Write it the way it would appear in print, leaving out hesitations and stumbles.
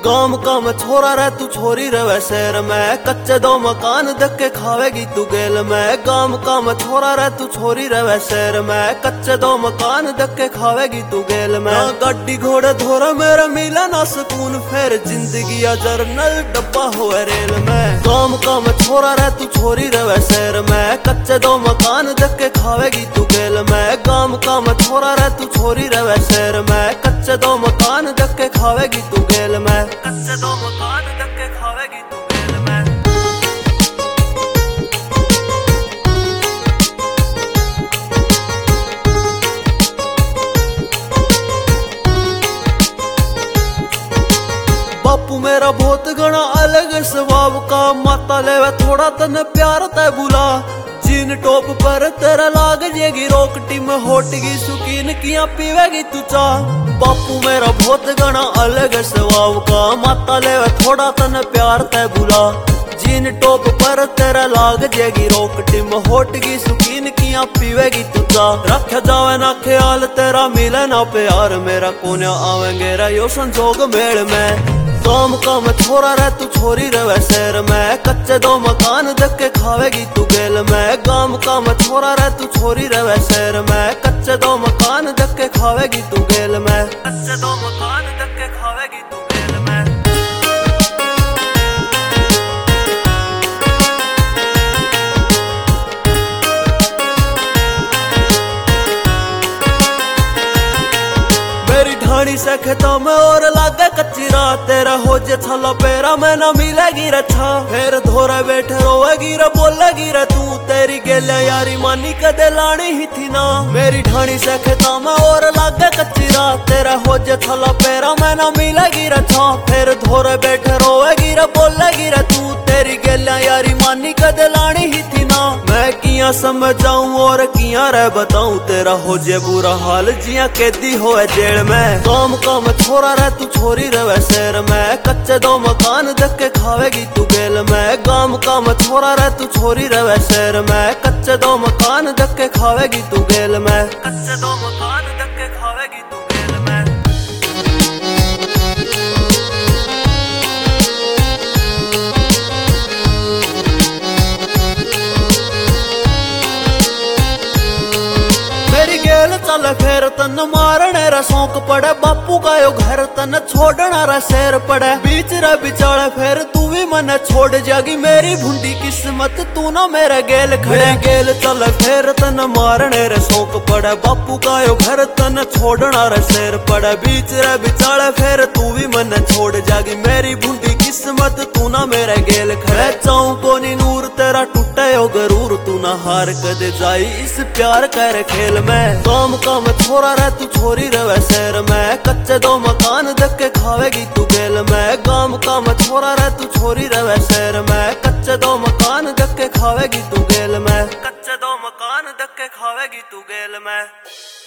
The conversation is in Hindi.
काम काम छोरा रह तू छोरी रवे शहर में, कच्चे दो मकान धक्के खावेगी तू गेल में। काम काम छोरा रह तू छोरी रवे शहर में, कच्चे दो मकान धक्के खावेगी तू गेल में। गाड़ी घोड़े धोरा मेरा मिला ना सुकून, फिर जिंदगी जरनल डब्बा हो रेल में। काम काम छोरा रह तू छोरी रवे शहर में, कच्चे दो मकान धक्के खावेगी तू गेल में। काम काम छोरा रह तू छोरी रवे शहर में, कच्चे दो मकान धक्के खावेगी तू गेल में। कच्चे दो मकान धक्के खावेगी तू गेल में। बापू मेरा बहुत घना अलग स्वभाव का, माता लेवे थोड़ा तन प्यार तय बुला। जीन टॉप पर तेरा लाग जेगी रोकटी में, होटगी सुकीन किया पीवेगी तू चाह। बापू मेरा बहुत घना अलग स्वभाव का, माता लेवे थोड़ा तन प्यार तय बुला। जीन टॉप पर तेरा लाग जेगी रोकटी में, होटगी सुकीन किया पीवेगी तू चाह। रख जावे ना ख्याल तेरा मिले ना प्यार, मेरा कोन्या आवेंगे रो संजोग मेल में। काम काम छोरा रह तू छोरी रवे शहर में, कच्चे दो मकान धक्के खावेगी तू गेल में। काम काम छोरा रह तू छोरी रवे शहर में, कच्चे दो मकान धक्के खावेगी तू गेल में। कच्चे दो मकान धक्के खावेगी तू गेल में। मेरी ढाणी से खेतों में और लागे कच्ची रात, तेरा हो जे छला पेरा में ना मिलेगी रच्छा। फिर धोरा बैठे रोएगी रे बोलेगी रे तू, तेरी गेले यारी मानी कदे लानी ही थी ना। मेरी ढाणी से खेतों में और लागे कच्ची रात, तेरा हो जे छला पेरा में ना मिलेगी रच्छा। फिर धोरा बैठे रोएगी रे बोलेगी रे तू, तेरी गेले यारी मानी कदे लानी ही थी ना। मैं किया समझाऊं और किया रे बताऊं, तेरा हो जे बुरा हाल जिया कैदी होए जेल में। काम काम छोरा रह तू छोरी रवे शहर में, कच्चे दो मकान धक्के खावेगी तू गेल में। काम काम छोरा रह तू छोरी रवे शहर में, कच्चे दो मकान धक्के खावेगी तू गेल में। कच्चे दो मकान धक्के खावेगी तू गेल में। चल फिर तन मारने रा शौक पड़े, बापू का यो घर तन छोड़ना रा शहर पड़े। बीच रे बिचारे फिर तू भी मन छोड़ जागी, मेरी भुंडी किस्मत तू ना मेरे गेल खड़े। गेल चल फिर तन मारने रा शौक पड़े, बापू का यो घर तन छोड़ना रा शहर पड़े। बीच रे बिचारे फिर तू भी मन छोड़ जागी, मेरी भुंडी किस्मत तू ना मेरे गेल खड़े। चाहूं कोनी नूर तेरा टूटे यो गरूर, तू ना हार कदे जाई इस प्यार कर खेल में। काम काम छोरा रह तू छोरी रवे शहर में, कच्चे दो मकान धक्के खावेगी तू गेल में। काम काम छोरा रह तू छोरी रवे शहर में, कच्चे दो मकान धक्के खावेगी तू गेल में। कच्चे दो मकान धक्के खावेगी तू गेल में।